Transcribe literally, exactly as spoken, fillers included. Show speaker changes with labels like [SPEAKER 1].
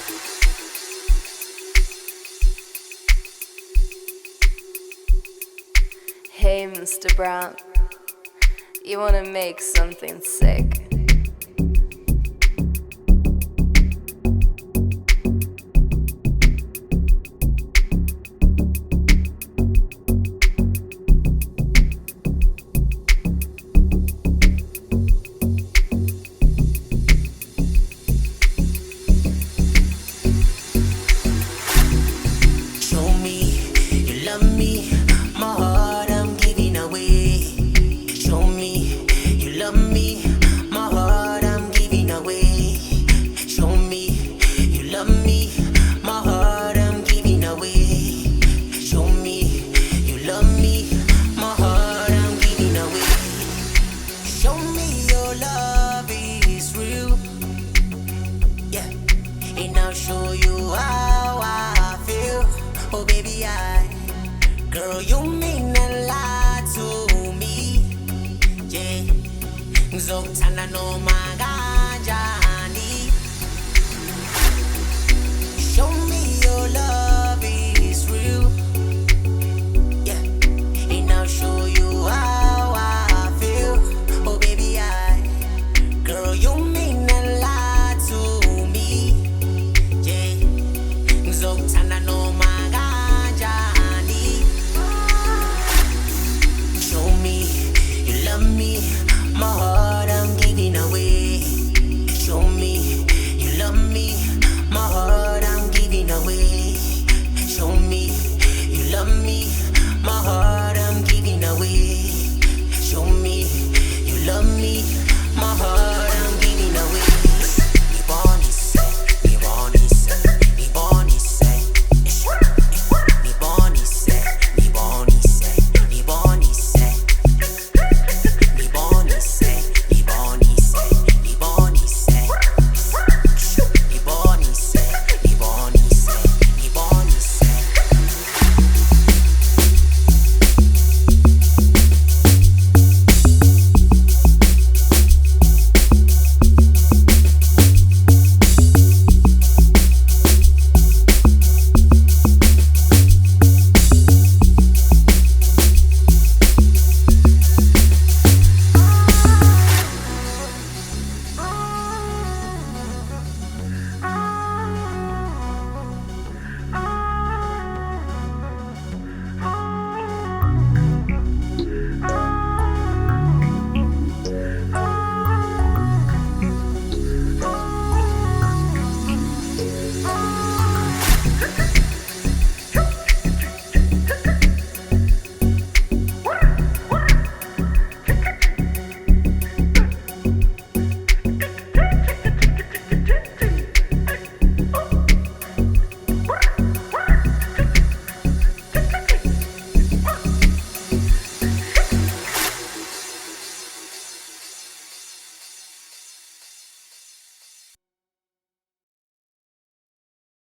[SPEAKER 1] Hey, Mister Brown, you wanna make something sick?
[SPEAKER 2] Show me you love me, my heart I'm giving away. Show me you love me, my heart I'm giving away. Show me you love me, my heart I'm giving away. Show me you love me, my heart I'm giving away. Show me your love is real, yeah, and I'll show you how I feel. Oh baby, I, girl, you mean a lot to me, yeah. Zotana no ma